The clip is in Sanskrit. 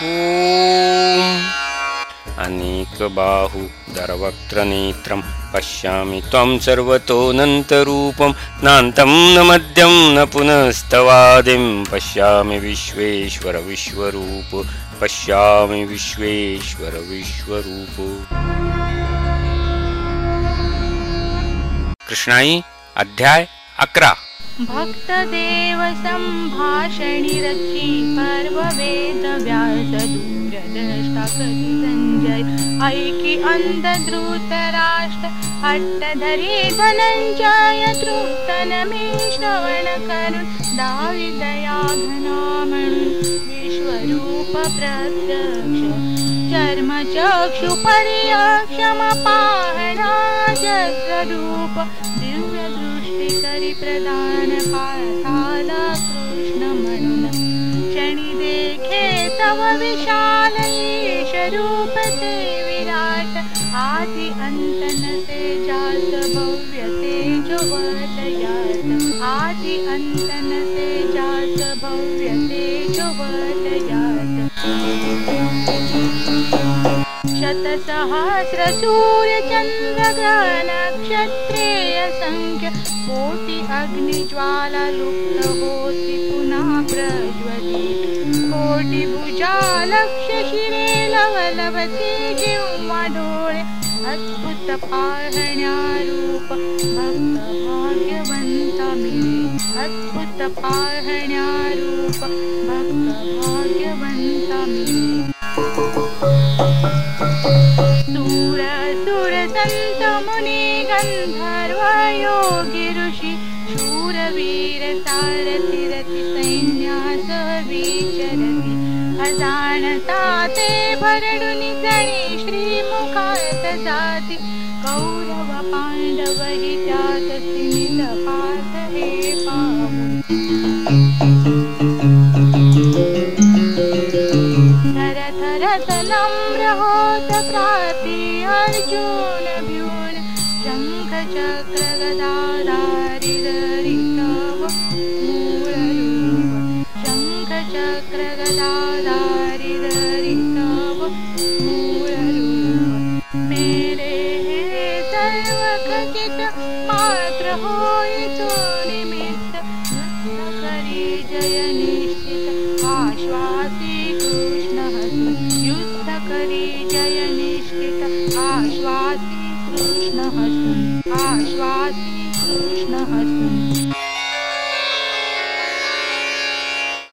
ॐ अनेकबाहुदरवक्त्रनेत्रं पश्यामि त्वं सर्वतोऽनन्तरूपं नान्तं न मध्यं न पुनस्तवादिं पश्यामि विश्वेश्वर विश्वरूप पश्यामि विश्वेश्वर विश्वरूप। कृष्णाई अध्याय 11। भक्तदेव संभाषणी रची पर्व वेद व्यास दूरद्रष्टा कवि संजय ऐकी अंध धृतराष्ट्र अट्टधरी धनंजय तृप्तन मे श्रवण करुण दावी दया घना म्हणून विश्वरूप प्रत्यक्ष चर्म चक्षु पर्यक्षम पाहणा जस्वरूप दिव्य दृष्टी करी प्रदान पार्थाला कृष्ण म्हणून क्षणी देखे तव विशाल ईश रूप ते विराट आदि अंत नसे जात भव्य तेजोवत यात आदि अंत नसे जात भव्य तेजोवत यात शतसहस्र सूर्य चंद्र ग्रह नक्षत्रेय संख्य कोटि अग्निज्वाला लुप्त होती पुनः प्रज्वलित कोटि भुजा लक्ष शिरे लवलवती जिव्हा डोळे अद्भुत पाहण्या रूप भक्त भाग्यवंता मिळे अद्भुत पाहण्या रूप भक्त भाग्यवंता मिळे सूर असुर संत मुनी गंधर्व योगी ऋषी शूरवीर सारथी रथी सैन्यासह विचरती अजाणता ते भरडुनी जणी श्रीमुखात जाती कौरव पांडव हि त्यात सीमित पार्थ हे पाहून थरथरत नम्र होत प्राती अर्जुन भ्यून शंख चक्र गदाधारी धरी तव मूळ रूप शंख चक्र गदाधारी धरी तव मूळ रूप मेरे हे सर्व खचित मात्र होय तो निमित्त युद्ध करी जय निश्चित आश्वासी कृष्ण हसून युद्ध करी जय निश्चित आश्वासी कृष्ण हसून आश्वासी